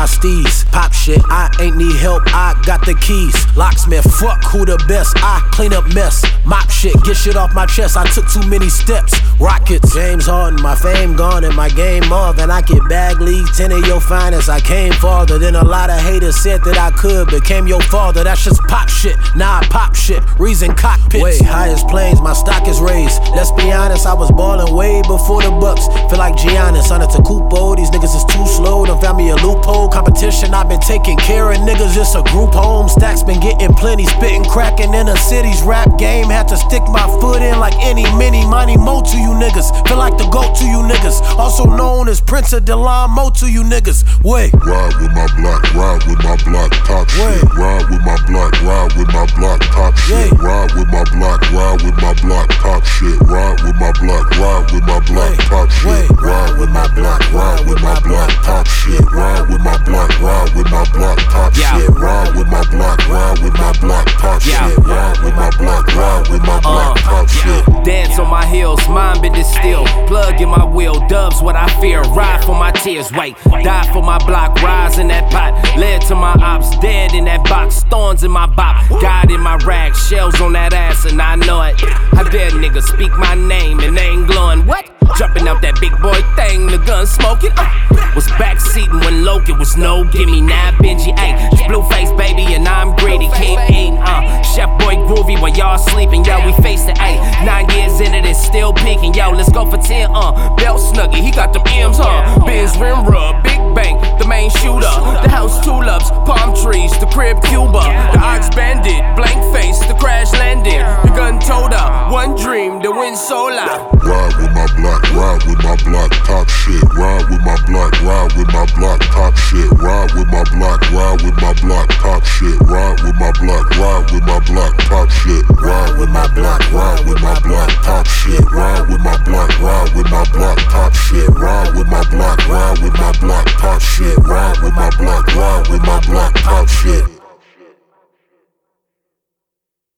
my steez. Pop shit, I ain't need help, I got the keys. Locksmith, fuck who the best, I clean up mess. Mop shit, get shit off my chest, I took too many steps. Rockets, James Harden, my fame gone and my game off. And I get bag league, 10 of your finest, I came farther than a lot of haters said that I could. Became your father, that's just pop shit. Nah, pop shit, reason cockpits. Way highest planes, my stock is raised. Let's be honest, I was ballin' way before the Bucks. Feel like Giannis, Antetokounmpo, these niggas is too slow. Done found me a loophole. Competition, I've been taking care of niggas, it's a group home. Stacks been getting plenty, spitting, cracking in the city's rap game. Had to stick my foot in like any, mini, money, mo to you niggas. Feel like the GOAT to you niggas. Also known as Prince of Delon Mo to you niggas. Wait. Ride with my block, top shit. Ride with my block, top shit. Ride with my block, top shit. Ride with my block, top shit. Ride with my block, top shit. Ride with my block, top shit. Ride with my block, top shit. Ride with my block, top shit. Dance on my heels, mind been still. Plug in my wheel, dubs what I fear. Ride for my tears, wait. Die for my block, rise in that pot. Led to my ops, dead in that box. Thorns in my bop, God in my rag. Shells on that ass and I know it. I dare niggas speak my name and they ain't glowing. What? Jumping out that big boy thing, the gun smoking. Was backseating when Loki was no gimme. Now Benji, ayy. It's Blueface, baby, and I'm greedy. Keep eating, Chef Boy groovy while y'all sleeping. Yo, we faced it, ayy. 9 years in it, it's still peaking. Yo, let's go for 10, Belt Snuggie, he got them M's, Benz rim rub, Big Bang, the main shooter. The house tulips, palm trees, the crib Cuba. The Ox Bandit, blank face, the crash landed. The gun told her, one dream, the wind so loud. Ride with my block, top shit. Ride with my block, top shit. Ride with my block, top shit. Ride with my block,